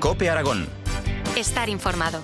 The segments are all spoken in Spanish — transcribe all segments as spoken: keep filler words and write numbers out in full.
COPE Aragón. Estar informado.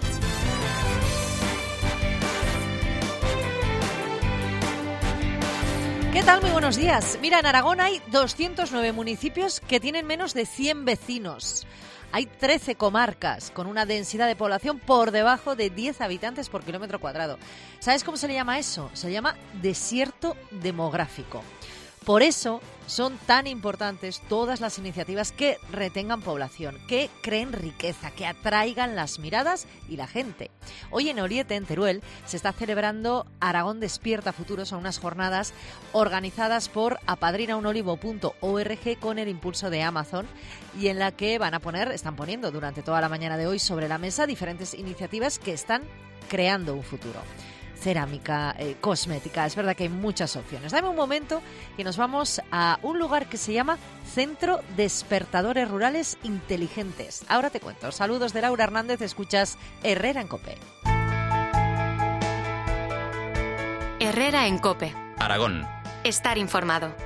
¿Qué tal? Muy buenos días. Mira, en Aragón hay doscientos nueve municipios que tienen menos de cien vecinos. Hay trece comarcas con una densidad de población por debajo de diez habitantes por kilómetro cuadrado. ¿Sabes cómo se le llama eso? Se le llama desierto demográfico. Por eso son tan importantes todas las iniciativas que retengan población, que creen riqueza, que atraigan las miradas y la gente. Hoy en Oriete, en Teruel, se está celebrando Aragón Despierta Futuro. Son unas jornadas organizadas por apadrina un olivo punto org con el impulso de Amazon y en la que van a poner, están poniendo durante toda la mañana de hoy sobre la mesa diferentes iniciativas que están creando un futuro. Cerámica, eh, cosmética, es verdad que hay muchas opciones. Dame un momento que nos vamos a un lugar que se llama Centro Despertadores Rurales Inteligentes. Ahora te cuento. Saludos de Laura Hernández, escuchas Herrera en COPE. Herrera en COPE. Aragón. Estar informado.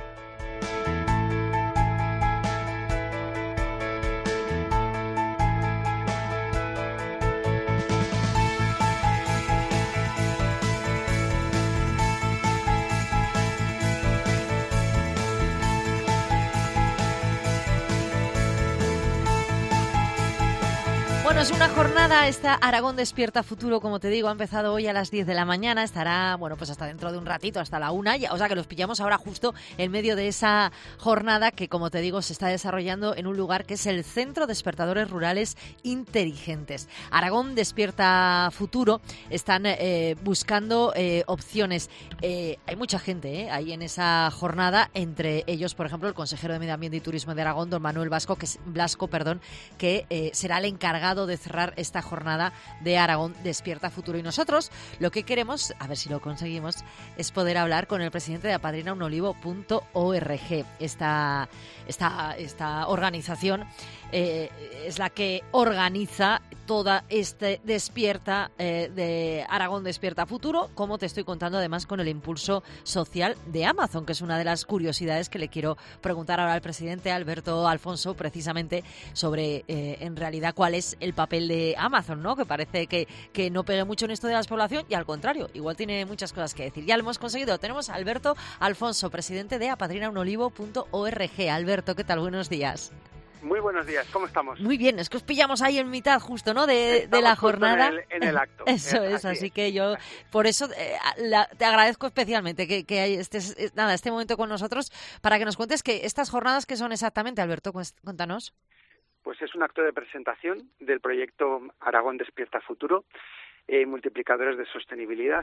Bueno, es una jornada, esta Aragón Despierta Futuro, como te digo, ha empezado hoy a las diez de la mañana, estará, bueno, pues hasta dentro de un ratito, hasta la una, o sea que los pillamos ahora justo en medio de esa jornada que, como te digo, se está desarrollando en un lugar que es el Centro Despertadores Rurales Inteligentes. Aragón Despierta Futuro están eh, buscando eh, opciones. Eh, hay mucha gente eh, ahí en esa jornada, entre ellos, por ejemplo, el consejero de Medio Ambiente y Turismo de Aragón, don Manuel Blasco, que, es, Blasco, perdón, que eh, será el encargado de cerrar esta jornada de Aragón Despierta Futuro. Y nosotros lo que queremos, a ver si lo conseguimos, es poder hablar con el presidente de apadrina un olivo punto org. Esta, esta, esta organización eh, es la que organiza toda este Despierta eh, de Aragón Despierta Futuro, como te estoy contando, además con el impulso social de Amazon, que es una de las curiosidades que le quiero preguntar ahora al presidente Alberto Alfonso, precisamente sobre eh, en realidad cuál es el papel de Amazon, ¿no? Que parece que, que no pegue mucho en esto de la población y al contrario, igual tiene muchas cosas que decir. Ya lo hemos conseguido. Tenemos a Alberto Alfonso, presidente de apadrina un olivo punto org. Alberto, ¿qué tal? Buenos días. Muy buenos días, ¿cómo estamos? Muy bien, es que os pillamos ahí en mitad justo, ¿no? De, de la jornada. En el, en el acto. Eso es, así, así que yo, por eso eh, la, te agradezco especialmente que, que estés, nada, este momento con nosotros para que nos cuentes que estas jornadas, ¿qué son exactamente, Alberto? Cuéntanos. Pues es un acto de presentación del proyecto Aragón Despierta Futuro, eh, multiplicadores de sostenibilidad,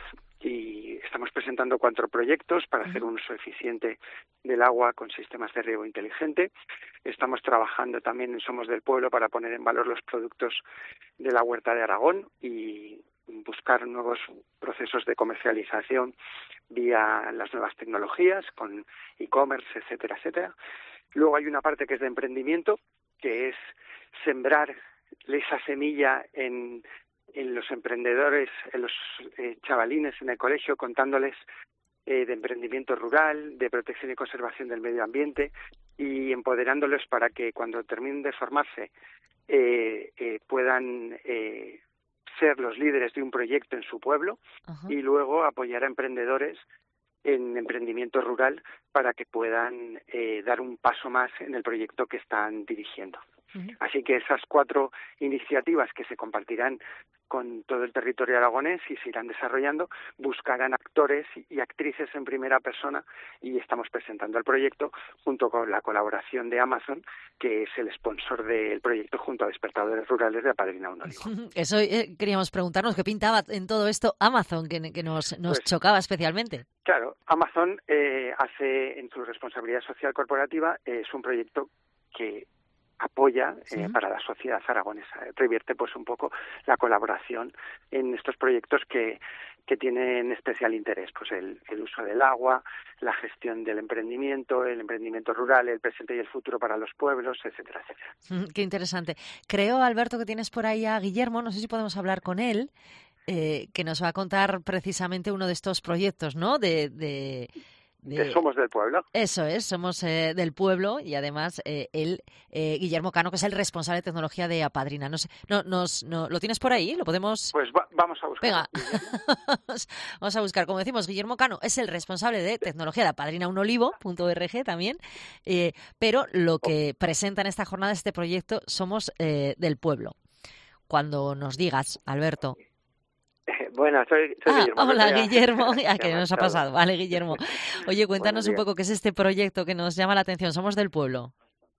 y estamos presentando cuatro proyectos para hacer un uso eficiente del agua con sistemas de riego inteligente. Estamos trabajando también en Somos del Pueblo para poner en valor los productos de la huerta de Aragón y buscar nuevos procesos de comercialización vía las nuevas tecnologías, con e-commerce, etcétera, etcétera. Luego hay una parte que es de emprendimiento, que es sembrar esa semilla en, en los emprendedores, en los eh, chavalines en el colegio, contándoles eh, de emprendimiento rural, de protección y conservación del medio ambiente y empoderándoles para que cuando terminen de formarse eh, eh, puedan eh, ser los líderes de un proyecto en su pueblo. Ajá. Y luego apoyar a emprendedores en emprendimiento rural para que puedan eh, dar un paso más en el proyecto que están dirigiendo. Uh-huh. Así que esas cuatro iniciativas que se compartirán con todo el territorio aragonés y se irán desarrollando, buscarán actores y actrices en primera persona, y estamos presentando el proyecto junto con la colaboración de Amazon, que es el sponsor del proyecto junto a Despertadores Rurales de Apadrina un Olivo. Eso eh, queríamos preguntarnos, ¿qué pintaba en todo esto Amazon, que, que nos, nos pues, chocaba especialmente? Claro, Amazon eh, hace en su responsabilidad social corporativa, eh, es un proyecto que apoya eh, sí. para la sociedad aragonesa. Revierte pues un poco la colaboración en estos proyectos que, que tienen especial interés, pues el, el uso del agua, la gestión del emprendimiento, el emprendimiento rural, el presente y el futuro para los pueblos, etcétera, etcétera. Mm, qué interesante. Creo, Alberto, que tienes por ahí a Guillermo, no sé si podemos hablar con él, eh, que nos va a contar precisamente uno de estos proyectos, ¿no? De, de de... Somos del pueblo. Eso es, somos eh, del pueblo y además eh, él, eh, Guillermo Cano, que es el responsable de tecnología de Apadrina. No sé, no, nos, no, ¿lo tienes por ahí? ¿Lo podemos...? Pues va, vamos a buscar. Venga, vamos a buscar. Como decimos, Guillermo Cano es el responsable de tecnología de Apadrina un olivo punto org también, eh, pero lo que presenta en esta jornada este proyecto Somos eh, del pueblo. Cuando nos digas, Alberto... Bueno, soy, soy ah, Guillermo. Hola, ya, Guillermo. ya Ah, que nos ha pasado. Vale, Guillermo. Oye, cuéntanos un poco qué es este proyecto que nos llama la atención. Somos del pueblo.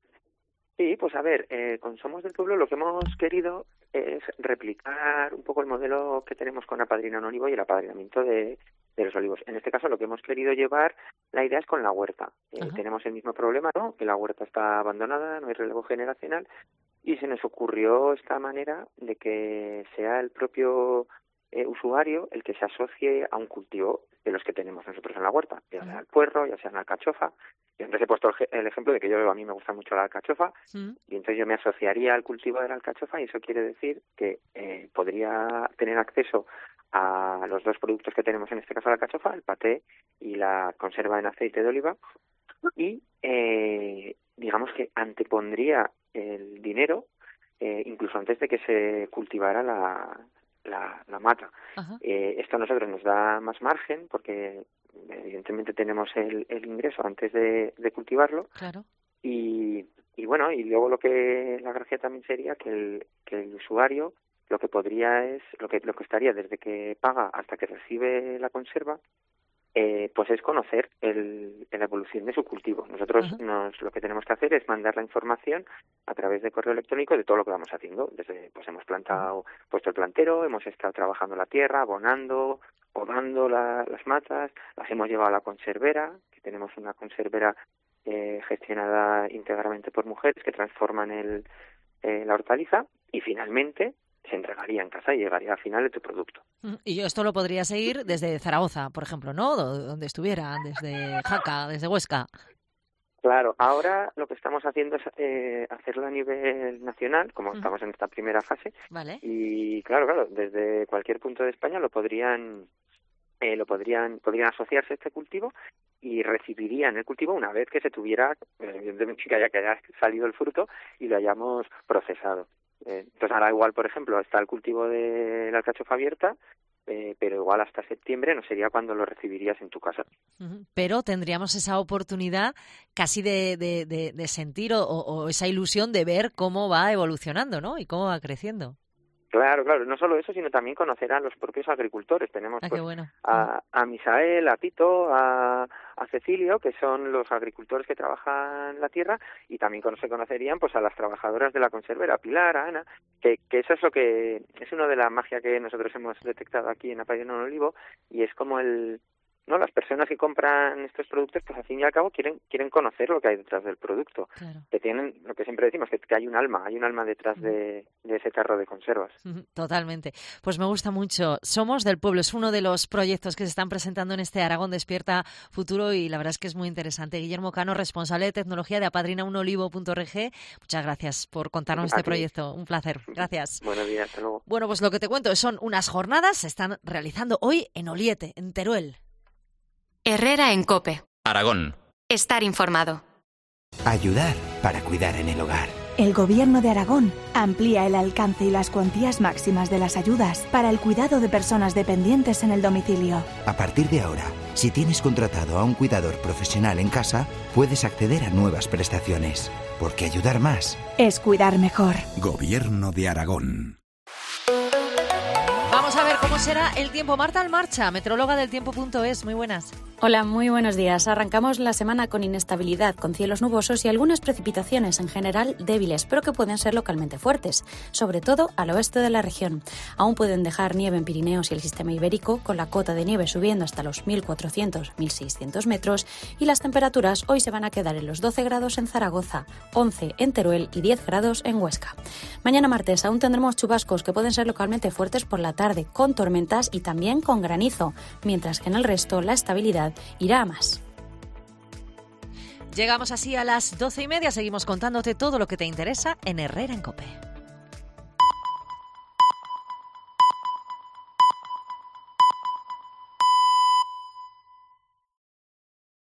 Sí, pues a ver, eh, con Somos del Pueblo lo que hemos querido es replicar un poco el modelo que tenemos con Apadrina un Olivo y el apadrinamiento de, de los olivos. En este caso lo que hemos querido llevar, la idea es con la huerta. Eh, tenemos el mismo problema, ¿no? Que la huerta está abandonada, no hay relevo generacional, y se nos ocurrió esta manera de que sea el propio eh, usuario el que se asocie a un cultivo de los que tenemos nosotros en la huerta, ya sea el puerro, ya sea la alcachofa. Y entonces he puesto el, el ejemplo de que yo a mí me gusta mucho la alcachofa, mm. y entonces yo me asociaría al cultivo de la alcachofa, y eso quiere decir que eh, podría tener acceso a los dos productos que tenemos, en este caso la alcachofa, el paté y la conserva en aceite de oliva, y eh, digamos que antepondría el dinero eh, incluso antes de que se cultivara la, la, la mata. Eh, esto a nosotros nos da más margen porque evidentemente tenemos el, el ingreso antes de, de cultivarlo. Claro. Y, y bueno, y luego lo que la gracia también sería que el, que el usuario lo que podría es, lo que, lo que estaría desde que paga hasta que recibe la conserva, eh, pues es conocer el, la evolución de su cultivo. Nosotros uh-huh. nos, lo que tenemos que hacer es mandar la información a través de correo electrónico de todo lo que vamos haciendo. Desde, pues hemos plantado, puesto el plantero, hemos estado trabajando la tierra, abonando, podando la, las matas, las hemos llevado a la conservera, que tenemos una conservera eh, gestionada íntegramente por mujeres que transforman el, eh, la hortaliza, y finalmente se entregaría en casa y llegaría al final de tu producto. Y esto lo podría seguir desde Zaragoza, por ejemplo, ¿no? Donde estuviera, desde Jaca, desde Huesca. Claro, ahora lo que estamos haciendo es eh, hacerlo a nivel nacional, como uh-huh. estamos en esta primera fase. Vale. Y claro, claro, desde cualquier punto de España lo podrían eh, lo podrían podrían asociarse a este cultivo y recibirían el cultivo una vez que se tuviera, evidentemente que haya, que haya salido el fruto y lo hayamos procesado. Entonces ahora igual, por ejemplo, está el cultivo de la alcachofa abierta, eh, pero igual hasta septiembre no sería cuando lo recibirías en tu casa. Uh-huh. Pero tendríamos esa oportunidad casi de, de, de, de sentir o, o esa ilusión de ver cómo va evolucionando, ¿no? Y cómo va creciendo. Claro, claro, no solo eso, sino también conocer a los propios agricultores. Tenemos ah, pues, bueno. a, a Misael, a Tito, a, a Cecilio, que son los agricultores que trabajan la tierra, y también se conocerían pues a las trabajadoras de la conservera, a Pilar, a Ana, que, que eso es lo que es una de las magias que nosotros hemos detectado aquí en Apadrina un Olivo, y es como el no las personas que compran estos productos, pues al fin y al cabo quieren quieren conocer lo que hay detrás del producto. Claro. Que tienen, lo que siempre decimos, que, que hay un alma, hay un alma detrás uh-huh. de, de ese tarro de conservas. Uh-huh. Totalmente. Pues me gusta mucho. Somos del Pueblo, es uno de los proyectos que se están presentando en este Aragón Despierta Futuro, y la verdad es que es muy interesante. Guillermo Cano, responsable de tecnología de apadrina un olivo punto org. Muchas gracias por contarnos este proyecto. Un placer. Gracias. Buenos días, hasta luego. Bueno, pues lo que te cuento son unas jornadas, se están realizando hoy en Oliete, en Teruel. Herrera en COPE. Aragón. Estar informado. Ayudar para cuidar en el hogar. El Gobierno de Aragón amplía el alcance y las cuantías máximas de las ayudas para el cuidado de personas dependientes en el domicilio. A partir de ahora, si tienes contratado a un cuidador profesional en casa, puedes acceder a nuevas prestaciones. Porque ayudar más es cuidar mejor. Gobierno de Aragón. Vamos a ver cómo será el tiempo. Marta Almarcha, meteoróloga del tiempo punto es. Muy buenas. Hola, muy buenos días. Arrancamos la semana con inestabilidad, con cielos nubosos y algunas precipitaciones en general débiles, pero que pueden ser localmente fuertes, sobre todo al oeste de la región. Aún pueden dejar nieve en Pirineos y el sistema ibérico, con la cota de nieve subiendo hasta los mil cuatrocientos a mil seiscientos metros, y las temperaturas hoy se van a quedar en los doce grados en Zaragoza, once en Teruel y diez grados en Huesca. Mañana martes aún tendremos chubascos que pueden ser localmente fuertes por la tarde, con tormentas y también con granizo, mientras que en el resto la estabilidad irá a más. Llegamos así a las doce y media. Seguimos contándote todo lo que te interesa en Herrera en COPE.